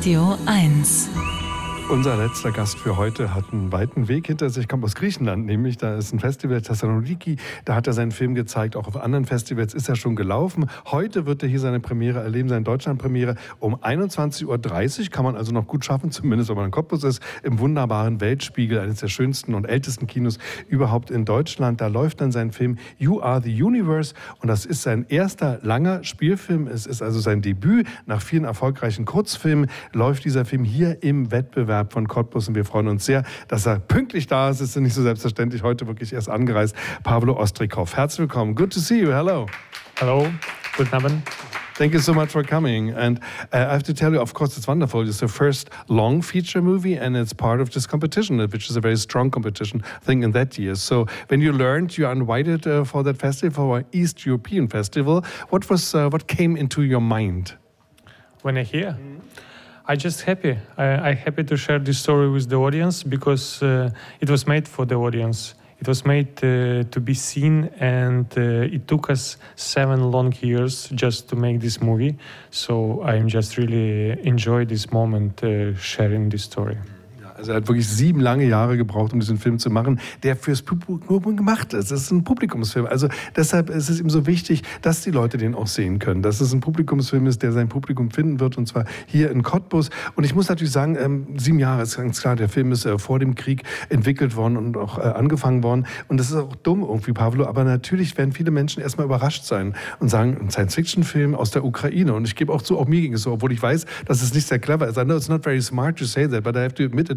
Radio 1. Unser letzter Gast für heute hat einen weiten Weg hinter sich, kommt aus Griechenland, nämlich da ist ein Festival, Thessaloniki, da hat er seinen Film gezeigt, auch auf anderen Festivals ist er schon gelaufen. Heute wird er hier seine Premiere erleben, seine Deutschlandpremiere um 21:30 Uhr, kann man also noch gut schaffen, zumindest wenn man in Cottbus ist, im wunderbaren Weltspiegel, eines der schönsten und ältesten Kinos überhaupt in Deutschland. Da läuft dann sein Film You Are the Universe und das ist sein erster langer Spielfilm, es ist also sein Debüt. Nach vielen erfolgreichen Kurzfilmen läuft dieser Film hier im Wettbewerb von Cottbus und wir freuen uns sehr, dass er pünktlich da ist. Es ist nicht so selbstverständlich, heute wirklich erst angereist. Pawlo Ostrikow, herzlich willkommen. Good to see you. Hello. Hello. Guten Abend. Thank you so much for coming. And I have to tell you, of course, it's wonderful. It's the first long feature movie and it's part of this competition, which is a very strong competition, I think, in that year. So when you learned you are invited for that festival, for our East European Festival, what came into your mind? When I hear, I just happy. I happy to share this story with the audience because it was made for the audience. It was made to be seen, and it took us 7 long years just to make this movie. So I'm just really enjoy this moment sharing this story. Also er hat wirklich 7 lange Jahre gebraucht, um diesen Film zu machen, der fürs Publikum gemacht ist. Es ist ein Publikumsfilm. Also deshalb ist es ihm so wichtig, dass die Leute den auch sehen können. Dass es ein Publikumsfilm ist, der sein Publikum finden wird, und zwar hier in Cottbus. Und ich muss natürlich sagen, 7 Jahre ist ganz klar, der Film ist vor dem Krieg entwickelt worden und auch angefangen worden. Und das ist auch dumm irgendwie, Pawlo, aber natürlich werden viele Menschen erstmal überrascht sein und sagen, ein Science-Fiction-Film aus der Ukraine. Und ich gebe auch zu, auch mir ging es so, obwohl ich weiß, dass es nicht sehr clever ist. I know it's not very smart to say that, but I have to admit it.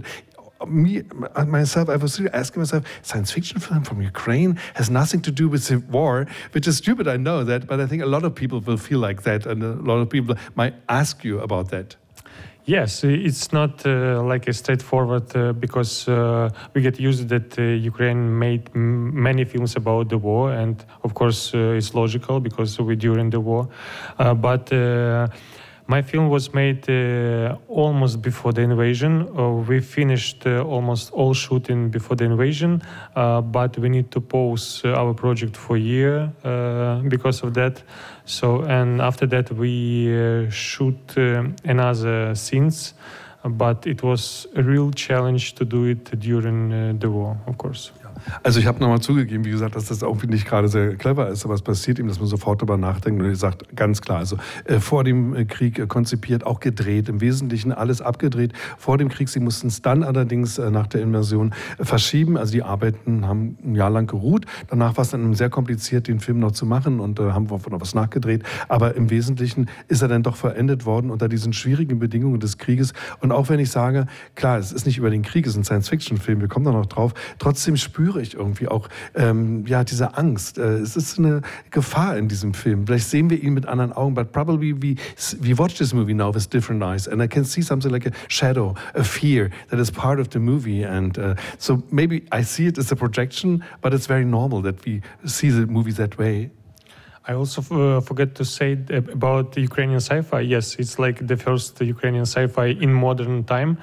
Myself, I was asking myself, science fiction film from Ukraine has nothing to do with the war, which is stupid, I know that, but I think a lot of people will feel like that, and a lot of people might ask you about that. Yes, it's not like a straightforward because we get used that Ukraine made many films about the war, and of course it's logical because we're during the war, but my film was made almost before the invasion. We finished almost all shooting before the invasion, but we need to pause our project for a year because of that. So, and after that we shoot another scenes, but it was a real challenge to do it during the war, of course. Also ich habe nochmal zugegeben, wie gesagt, dass das auch nicht gerade sehr clever ist, aber es passiert ihm, dass man sofort darüber nachdenkt und er sagt ganz klar, also vor dem Krieg konzipiert, auch gedreht, im Wesentlichen alles abgedreht vor dem Krieg. Sie mussten es dann allerdings nach der Invasion verschieben, also die Arbeiten haben ein Jahr lang geruht. Danach war es dann sehr kompliziert, den Film noch zu machen und haben noch was nachgedreht, aber im Wesentlichen ist er dann doch vollendet worden unter diesen schwierigen Bedingungen des Krieges. Und auch wenn ich sage, klar, es ist nicht über den Krieg, es ist ein Science-Fiction-Film, wir kommen da noch drauf, trotzdem spüre ich irgendwie auch diese Angst. Es ist eine Gefahr in diesem Film. Vielleicht sehen wir ihn mit anderen Augen, but probably we watch this movie now with different eyes and I can see something like a shadow, a fear that is part of the movie, and so maybe I see it as a projection, but it's very normal that we see the movie that way. I also forget to say about the Ukrainian sci-fi. Yes, it's like the first Ukrainian sci-fi in modern time.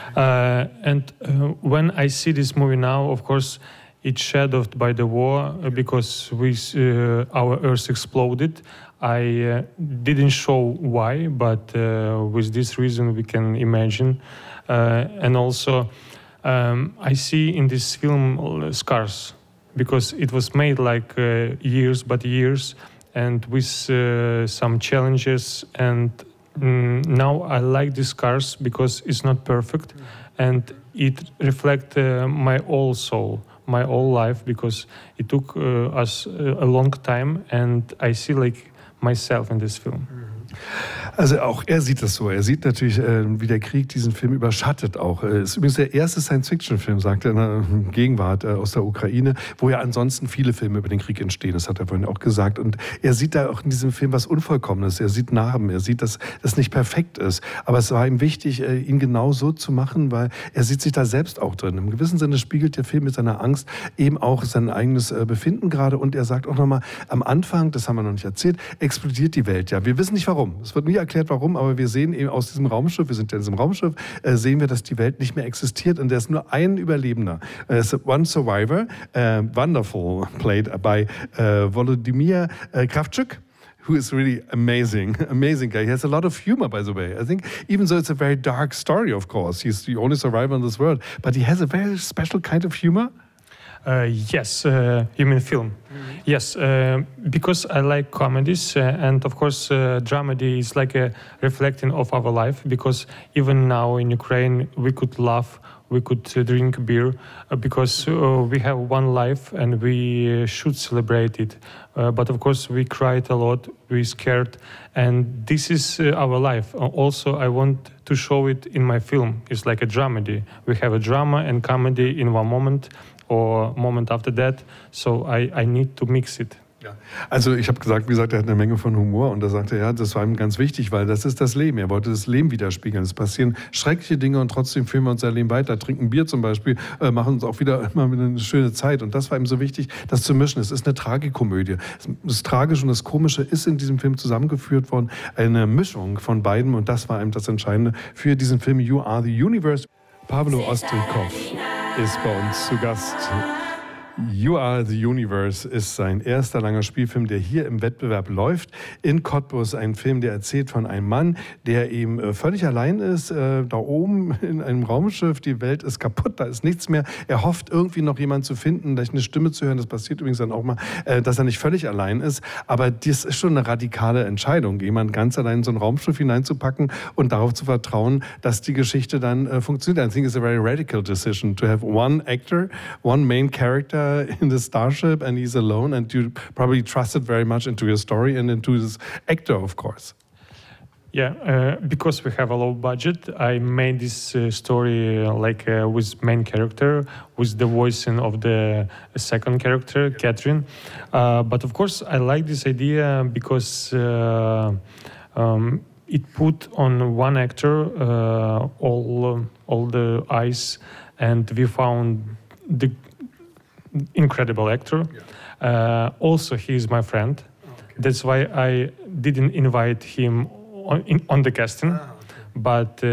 And when I see this movie now, of course, it's shadowed by the war because our Earth exploded. I didn't show why, but with this reason we can imagine. And also, I see in this film scars because it was made like years, and with some challenges. And now I like these scars because it's not perfect, and it reflects my whole soul, my whole life, because it took us a long time, and I see like myself in this film. Also auch er sieht das so. Er sieht natürlich, wie der Krieg diesen Film überschattet auch. Es ist übrigens der erste Science-Fiction-Film, sagt er, in der Gegenwart aus der Ukraine, wo ja ansonsten viele Filme über den Krieg entstehen. Das hat er vorhin auch gesagt. Und er sieht da auch in diesem Film was Unvollkommenes. Er sieht Narben. Er sieht, dass das nicht perfekt ist. Aber es war ihm wichtig, ihn genau so zu machen, weil er sieht sich da selbst auch drin. Im gewissen Sinne spiegelt der Film mit seiner Angst eben auch sein eigenes Befinden gerade. Und er sagt auch nochmal, am Anfang, das haben wir noch nicht erzählt, explodiert die Welt ja. Wir wissen nicht warum. Es wird nie erklärt, warum, aber wir sehen eben aus diesem Raumschiff, wir sind ja in diesem Raumschiff, sehen wir, dass die Welt nicht mehr existiert und da ist nur ein Überlebender. One Survivor, wonderful, played by Volodymyr Kravchuk, who is really amazing guy. He has a lot of humor, by the way. I think even though it's a very dark story, of course, he's the only survivor in this world, but he has a very special kind of humor. Yes, you mean film? Yes, because I like comedies, and of course, dramedy is like a reflecting of our life. Because even now in Ukraine, we could laugh, we could drink beer, because we have one life and we should celebrate it. But of course, we cried a lot, we scared, and this is our life. Also, I want to show it in my film. It's like a dramedy. We have a drama and comedy in one moment, or moment after that, so I need to mix it. Ja. Also ich habe gesagt, wie gesagt, er hat eine Menge von Humor und da sagte er, ja, das war ihm ganz wichtig, weil das ist das Leben. Er wollte das Leben widerspiegeln. Es passieren schreckliche Dinge und trotzdem führen wir unser Leben weiter, trinken Bier zum Beispiel, machen uns auch wieder immer eine schöne Zeit und das war ihm so wichtig, das zu mischen. Es ist eine Tragikomödie. Das Tragische und das Komische ist in diesem Film zusammengeführt worden, eine Mischung von beiden und das war eben das Entscheidende für diesen Film You Are the Universe. Pawlo Ostrikov ist bei uns zu Gast. You Are the Universe ist sein erster langer Spielfilm, der hier im Wettbewerb läuft. In Cottbus, ein Film, der erzählt von einem Mann, der eben völlig allein ist, da oben in einem Raumschiff, die Welt ist kaputt, da ist nichts mehr. Er hofft irgendwie noch jemanden zu finden, vielleicht eine Stimme zu hören, das passiert übrigens dann auch mal, dass er nicht völlig allein ist. Aber das ist schon eine radikale Entscheidung, jemanden ganz allein in so ein Raumschiff hineinzupacken und darauf zu vertrauen, dass die Geschichte dann funktioniert. I think it's a very radical decision to have one actor, one main character in the starship and he's alone and you probably trusted very much into your story and into this actor, of course. Yeah, because we have a low budget, I made this story with main character, with the voicing of the second character, Catherine. But of course, I like this idea because it put on one actor all the eyes, and we found the incredible actor. Yeah. Also, he is my friend. Okay. That's why I didn't invite him on the casting. Ah, okay. But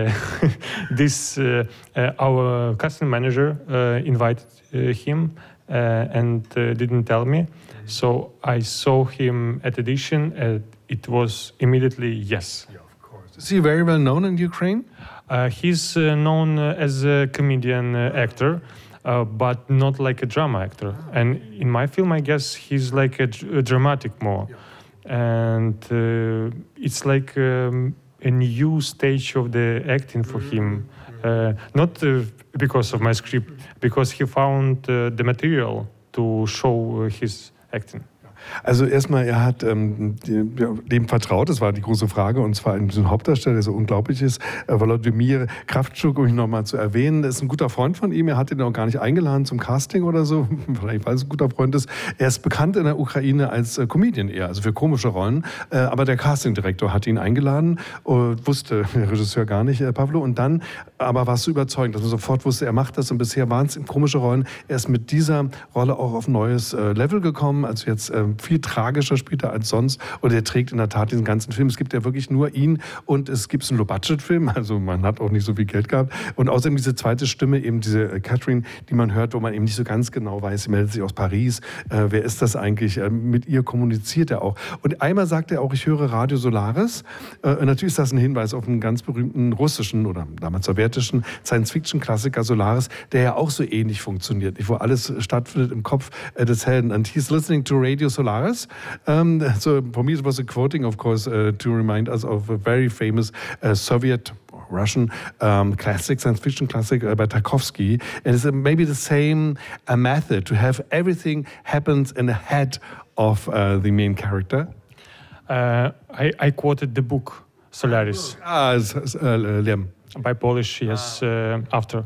our casting manager invited him and didn't tell me. Mm-hmm. So I saw him at audition and it was immediately yes. Yeah, of course. Is he very well known in Ukraine? He's known as a comedian actor. But not like a drama actor. And in my film, I guess he's like a dramatic more. Yeah. And it's like a new stage of the acting for him. Not because of my script, because he found the material to show his acting. Also erstmal, er hat dem vertraut, das war die große Frage, und zwar in diesem Hauptdarsteller, der so unglaublich ist, Volodymyr Kravtschuk, um ihn nochmal zu erwähnen. Das ist ein guter Freund von ihm, er hat ihn auch gar nicht eingeladen zum Casting oder so, vielleicht weil es ein guter Freund ist. Er ist bekannt in der Ukraine als Comedian eher, also für komische Rollen, aber der Castingdirektor hat ihn eingeladen, wusste der Regisseur gar nicht, Pawlo, und dann aber war es so überzeugend, dass man sofort wusste, er macht das, und bisher waren es komische Rollen. Er ist mit dieser Rolle auch auf ein neues Level gekommen, also jetzt viel tragischer spielt er als sonst, und er trägt in der Tat diesen ganzen Film. Es gibt ja wirklich nur ihn, und es gibt einen Low-Budget-Film, also man hat auch nicht so viel Geld gehabt, und außerdem diese zweite Stimme, eben diese Catherine, die man hört, wo man eben nicht so ganz genau weiß, sie meldet sich aus Paris, wer ist das eigentlich, mit ihr kommuniziert er auch. Und einmal sagt er auch, ich höre Radio Solaris, natürlich ist das ein Hinweis auf einen ganz berühmten russischen oder damals sowjetischen Science-Fiction-Klassiker Solaris, der ja auch so ähnlich funktioniert, wo alles stattfindet im Kopf des Helden. And he's listening to Radio Solaris. So for me it was a quoting, of course, to remind us of a very famous Soviet Russian classic, science fiction classic by Tarkovsky. And it's maybe the same method to have everything happens in the head of the main character. I quoted the book Solaris. Lem. By Polish, yes, after.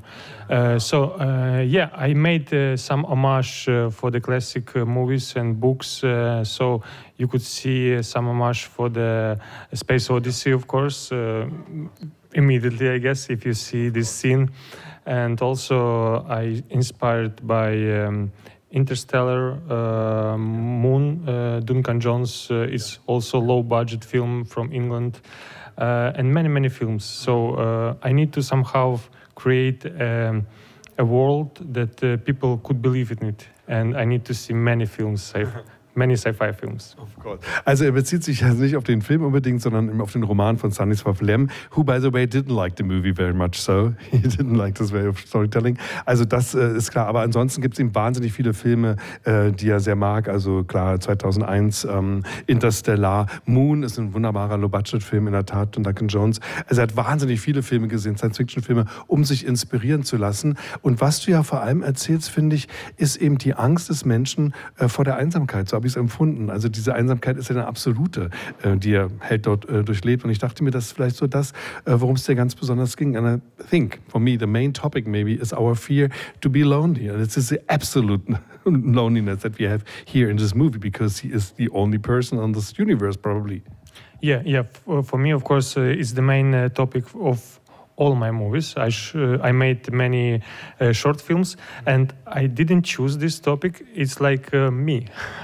Yeah, I made some homage for the classic movies and books, so you could see some homage for the Space Odyssey, of course, immediately, I guess, if you see this scene. And also I inspired by Interstellar, Moon, Duncan Jones is also low-budget film from England. And many films. So I need to somehow create a world that people could believe in it. And I need to see many films many sci-fi films. Of course. Also er bezieht sich ja nicht auf den Film unbedingt, sondern auf den Roman von Stanisław Lem, who by the way didn't like the movie very much so. He didn't like this way of storytelling. Also das ist klar. Aber ansonsten gibt es ihm wahnsinnig viele Filme, die er sehr mag. Also klar, 2001 Interstellar, Moon ist ein wunderbarer Low-Budget-Film in der Tat von Duncan Jones. Also er hat wahnsinnig viele Filme gesehen, Science-Fiction-Filme, um sich inspirieren zu lassen. Und was du ja vor allem erzählst, finde ich, ist eben die Angst des Menschen vor der Einsamkeit. So habe ich es empfunden. Also diese Einsamkeit ist ja eine absolute, die er dort durchlebt. Und ich dachte mir, das ist vielleicht so das, worum es dir ganz besonders ging. And I think, for me, the main topic maybe is our fear to be lonely. And it's the absolute loneliness that we have here in this movie, because he is the only person on this universe, probably. Yeah. For me, of course, it's the main topic of all my movies. I made many short films, and I didn't choose this topic. It's like me.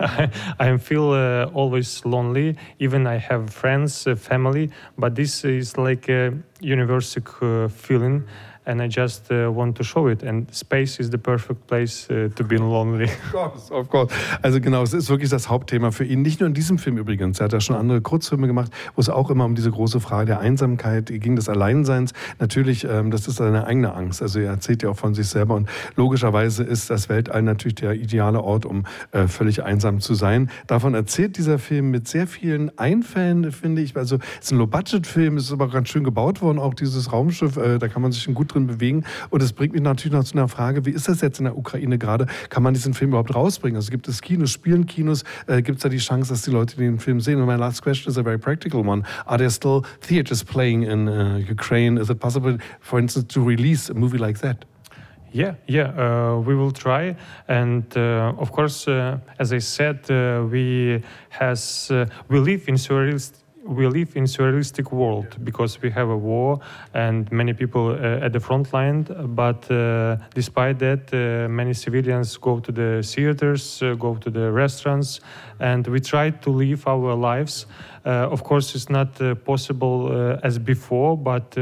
I feel always lonely. Even I have friends, family, but this is like a universal feeling. And I just want to show it. And space is the perfect place to be lonely. Of course. Also genau, es ist wirklich das Hauptthema für ihn. Nicht nur in diesem Film übrigens. Er hat ja schon andere Kurzfilme gemacht, wo es auch immer um diese große Frage der Einsamkeit ging, des Alleinseins. Natürlich, das ist seine eigene Angst. Also er erzählt ja auch von sich selber. Und logischerweise ist das Weltall natürlich der ideale Ort, um völlig einsam zu sein. Davon erzählt dieser Film mit sehr vielen Einfällen, finde ich. Also es ist ein Low-Budget-Film, es ist aber ganz schön gebaut worden, auch dieses Raumschiff. Da kann man sich gut drin bewegen. Und es bringt mich natürlich noch zu einer Frage, wie ist das jetzt in der Ukraine gerade? Kann man diesen Film überhaupt rausbringen? Also gibt es Kinos, spielen Kinos? Gibt es da die Chance, dass die Leute den Film sehen? And my last question is a very practical one. Are there still theaters playing in Ukraine? Is it possible, for instance, to release a movie like that? Yeah, we will try, and of course, as I said, we live in surrealistic world because we have a war and many people at the front line. But despite that, many civilians go to the theaters, go to the restaurants, and we try to live our lives. Of course, it's not possible as before, but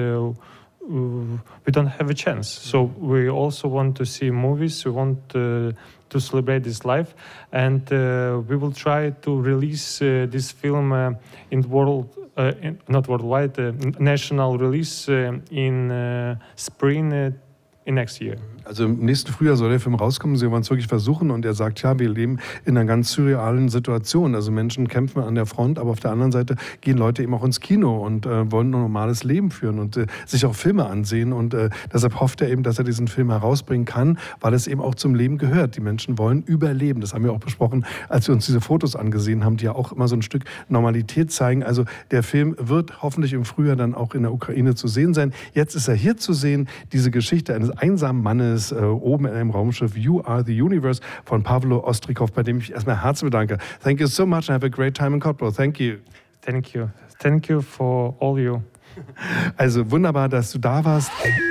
we don't have a chance. So we also want to see movies. We want to celebrate this life, and we will try to release this film in not worldwide, national release in spring in next year. Also im nächsten Frühjahr soll der Film rauskommen. Sie wollen es wirklich versuchen. Und er sagt, ja, wir leben in einer ganz surrealen Situation. Also Menschen kämpfen an der Front, aber auf der anderen Seite gehen Leute eben auch ins Kino und wollen ein normales Leben führen und sich auch Filme ansehen. Und deshalb hofft er eben, dass er diesen Film herausbringen kann, weil es eben auch zum Leben gehört. Die Menschen wollen überleben. Das haben wir auch besprochen, als wir uns diese Fotos angesehen haben, die ja auch immer so ein Stück Normalität zeigen. Also der Film wird hoffentlich im Frühjahr dann auch in der Ukraine zu sehen sein. Jetzt ist er hier zu sehen, diese Geschichte eines einsamen Mannes, oben in einem Raumschiff You Are the Universe von Pawlo Ostrikow, bei dem ich erstmal herzlich bedanke. Thank you so much and have a great time in Kotlov. Thank you. Thank you. Thank you for all you. Also wunderbar, dass du da warst.